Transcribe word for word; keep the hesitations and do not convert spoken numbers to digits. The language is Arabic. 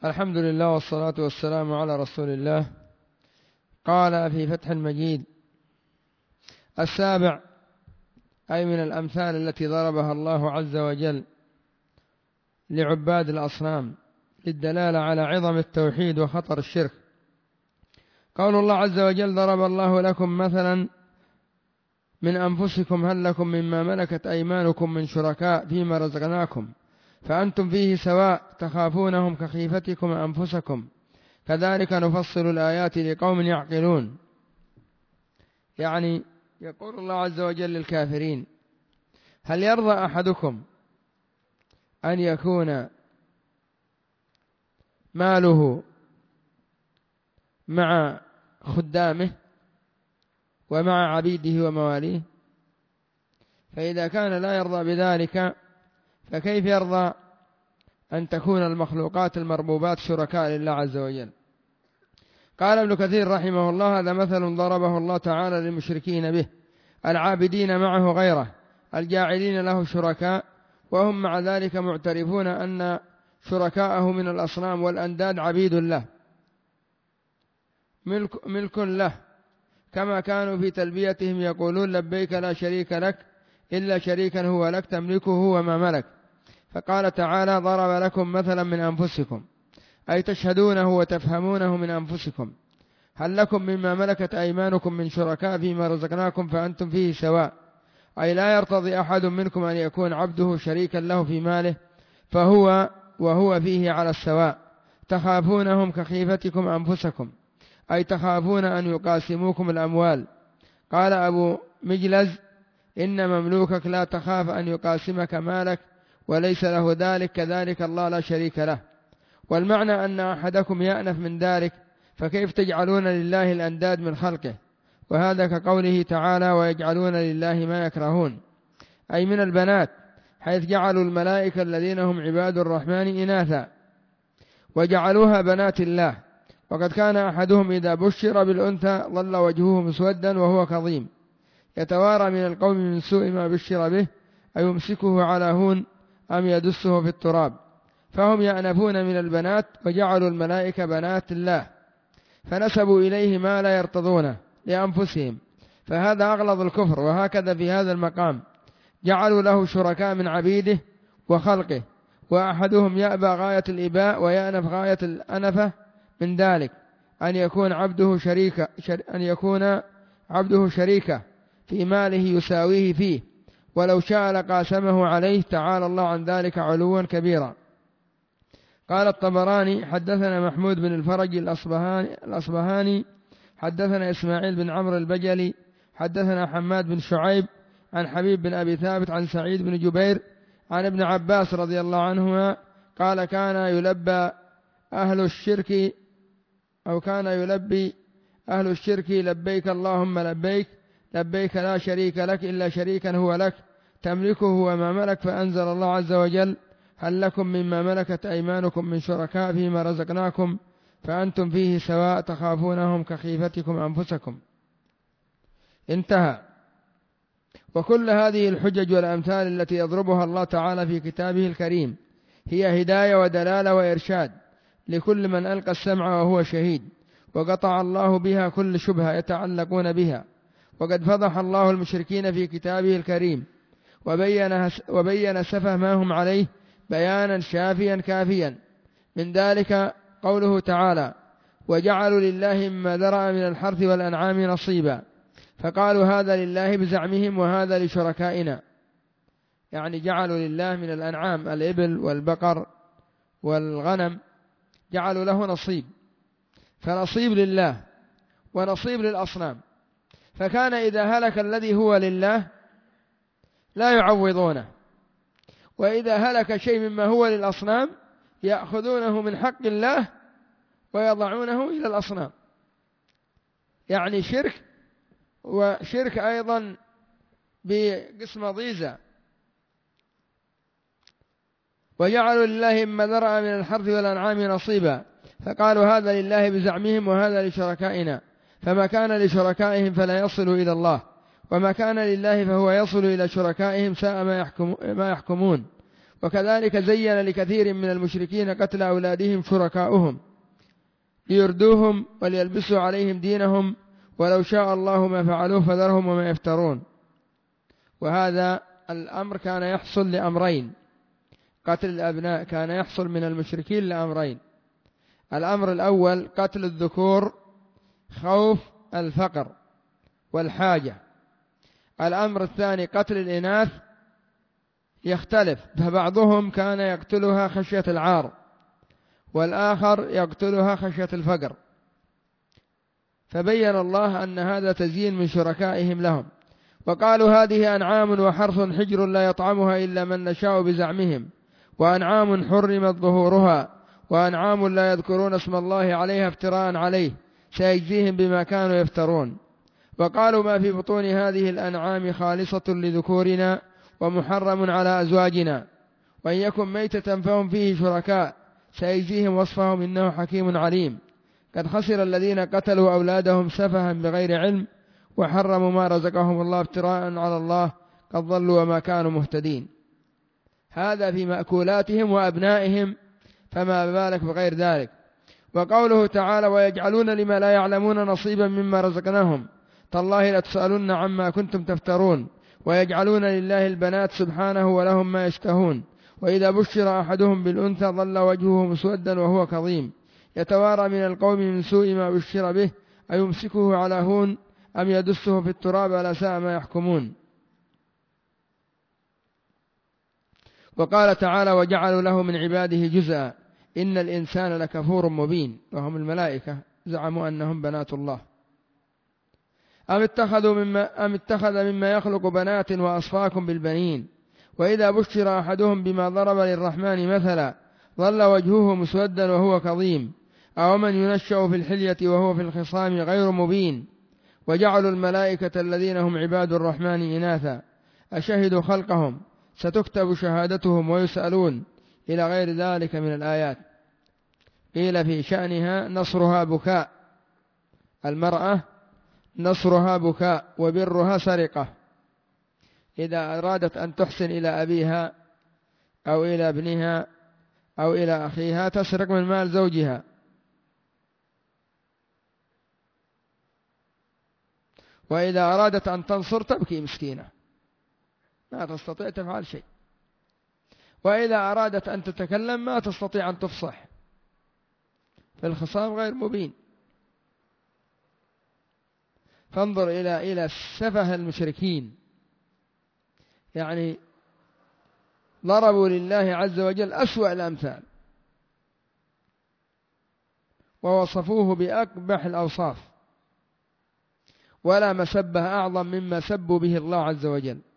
الحمد لله والصلاة والسلام على رسول الله. قال في فتح المجيد: السابع، أي من الأمثال التي ضربها الله عز وجل لعباد الأصنام للدلالة على عظم التوحيد وخطر الشرك. قول الله عز وجل: ضرب الله لكم مثلا من أنفسكم هل لكم مما ملكت أيمانكم من شركاء فيما رزقناكم فأنتم فيه سواء تخافونهم كخيفتكم أنفسكم كذلك نفصل الآيات لقوم يعقلون. يعني يقول الله عز وجل للكافرين: هل يرضى أحدكم أن يكون ماله مع خدامه ومع عبيده ومواليه؟ فإذا كان لا يرضى بذلك فكيف يرضى أن تكون المخلوقات المربوبات شركاء لله عز وجل؟ قال ابن كثير رحمه الله: هذا مثل ضربه الله تعالى للمشركين به، العابدين معه غيره، الجاعلين له شركاء، وهم مع ذلك معترفون أن شركاءه من الأصنام والأنداد عبيد له ملك, ملك له، كما كانوا في تلبيتهم يقولون: لبيك لا شريك لك إلا شريكا هو لك تملكه وما ملك. فقال تعالى: ضرب لكم مثلا من أنفسكم، أي تشهدونه وتفهمونه من أنفسكم. هل لكم مما ملكت أيمانكم من شركاء فيما رزقناكم فأنتم فيه سواء، أي لا يرتضي أحد منكم أن يكون عبده شريكا له في ماله فهو وهو فيه على السواء. تخافونهم كخيفتكم أنفسكم، أي تخافون أن يقاسموكم الأموال. قال أبو مجلز: إن مملوكك لا تخاف أن يقاسمك مالك وليس له ذلك، كذلك الله لا شريك له. والمعنى أن أحدكم يأنف من ذلك، فكيف تجعلون لله الأنداد من خلقه؟ وهذا كقوله تعالى: ويجعلون لله ما يكرهون، أي من البنات، حيث جعلوا الملائكة الذين هم عباد الرحمن إناثا وجعلوها بنات الله. وقد كان أحدهم إذا بشر بالأنثى ظل وجهه مسودا وهو كظيم يتوارى من القوم من سوء ما بشر به، أيمسكه على هون أم يدسه في التراب. فهم يأنفون من البنات وجعلوا الملائكة بنات الله، فنسبوا إليه ما لا يرتضونه لأنفسهم، فهذا أغلظ الكفر. وهكذا في هذا المقام جعلوا له شركاء من عبيده وخلقه، وأحدهم يأبى غاية الإباء ويأنف غاية الأنفة من ذلك، أن يكون عبده شريكا شر أن يكون عبده شريكا في ماله يساويه فيه، ولو شاء لقاسمه عليه، تعالى الله عن ذلك علوا كبيرا. قال الطبراني: حدثنا محمود بن الفرج الأصبهاني, الأصبهاني حدثنا إسماعيل بن عمرو البجلي حدثنا حماد بن شعيب عن حبيب بن أبي ثابت عن سعيد بن جبير عن ابن عباس رضي الله عنهما قال: كان يلبى أهل الشرك أو كان يلبي أهل الشرك لبيك اللهم لبيك، لبيك لا شريك لك إلا شريكا هو لك تملكه وما ملك. فأنزل الله عز وجل: هل لكم مما ملكت أيمانكم من شركاء فيما رزقناكم فأنتم فيه سواء تخافونهم كخيفتكم أنفسكم. انتهى. وكل هذه الحجج والأمثال التي يضربها الله تعالى في كتابه الكريم هي هداية ودلالة وإرشاد لكل من ألقى السمع وهو شهيد، وقطع الله بها كل شبهة يتعلقون بها. وقد فضح الله المشركين في كتابه الكريم وبين, وبين سفه ما هم عليه بيانا شافيا كافيا. من ذلك قوله تعالى: وجعلوا لله مما ذرأ من الحرث والأنعام نصيبا، فقالوا هذا لله بزعمهم وهذا لشركائنا. يعني جعلوا لله من الأنعام الإبل والبقر والغنم، جعلوا له نصيب، فنصيب لله ونصيب للأصنام. فكان إذا هلك الذي هو لله لا يعوضونه، وإذا هلك شيء مما هو للأصنام يأخذونه من حق الله ويضعونه إلى الأصنام. يعني شرك، وشرك أيضا بقسم ضيزة. وجعلوا لله مما ذرأ من الحرث والأنعام نصيبا، فقالوا هذا لله بزعمهم وهذا لشركائنا، فما كان لشركائهم فلا يصل إلى الله، وما كان لله فهو يصل إلى شركائهم، ساء ما يحكمون. وكذلك زين لكثير من المشركين قتل أولادهم شركاؤهم ليردوهم وليلبسوا عليهم دينهم ولو شاء الله ما فعلوه فذرهم وما يفترون. وهذا الأمر كان يحصل لأمرين، قتل الأبناء كان يحصل من المشركين لأمرين: الأمر الأول قتل الذكور خوف الفقر والحاجة، الأمر الثاني قتل الإناث يختلف، فبعضهم كان يقتلها خشية العار والآخر يقتلها خشية الفقر. فبين الله أن هذا تزيين من شركائهم لهم. وقالوا هذه أنعام وحرث حجر لا يطعمها إلا من نشاء بزعمهم، وأنعام حرمت ظهورها، وأنعام لا يذكرون اسم الله عليها افتراء عليه سيجزيهم بما كانوا يفترون. وقالوا ما في بطون هذه الأنعام خالصة لذكورنا ومحرم على أزواجنا، وإن يكن ميتة فهم فيه شركاء سيجزيهم وصفهم إنه حكيم عليم. قد خسر الذين قتلوا أولادهم سفها بغير علم وحرموا ما رزقهم الله افتراء على الله قد ضلوا وما كانوا مهتدين. هذا في مأكولاتهم وأبنائهم، فما بالك بغير ذلك. وقوله تعالى ويجعلون لما لا يعلمون نصيبا مما رزقناهم تالله لتسألن عما كنتم تفترون. ويجعلون لله البنات سبحانه ولهم ما يشتهون. وإذا بشر أحدهم بالأنثى ظل وجهه مسودا وهو كظيم يتوارى من القوم من سوء ما بشر به أيمسكه على هون أم يدسه في التراب ألا ساء ما يحكمون. وقال تعالى وجعلوا له من عباده جزءا إن الإنسان لكفور مبين، وهم الملائكة زعموا أنهم بنات الله. أم اتخذوا مما أم اتخذ مما يخلق بنات وأصفاكم بالبنين. وإذا بشر أحدهم بما ضرب للرحمن مثلا ظل وجهه مسودا وهو كظيم أو من ينشأ في الحلية وهو في الخصام غير مبين. وجعلوا الملائكة الذين هم عباد الرحمن إناثا أشهدوا خلقهم ستكتب شهادتهم ويسألون إلى غير ذلك من الآيات. قيل في شأنها نصرها بكاء، المرأة نصرها بكاء وبرها سرقة، إذا أرادت أن تحسن إلى أبيها أو إلى ابنها أو إلى أخيها تسرق من مال زوجها. وإذا أرادت أن تنصر تبكي مسكينة ما تستطيع تفعل شيء. وإذا أرادت أن تتكلم ما تستطيع أن تفصح، فالخصام غير مبين. فانظر إلى إلى سفه المشركين، يعني ضربوا لله عز وجل أسوأ الأمثال ووصفوه بأقبح الأوصاف، ولا مسبة أعظم مما سبوا به الله عز وجل.